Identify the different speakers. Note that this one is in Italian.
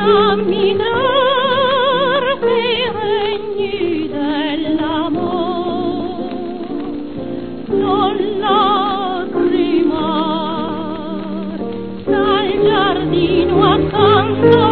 Speaker 1: camminar per regni dell'amor, non lacrimar dal giardino accanto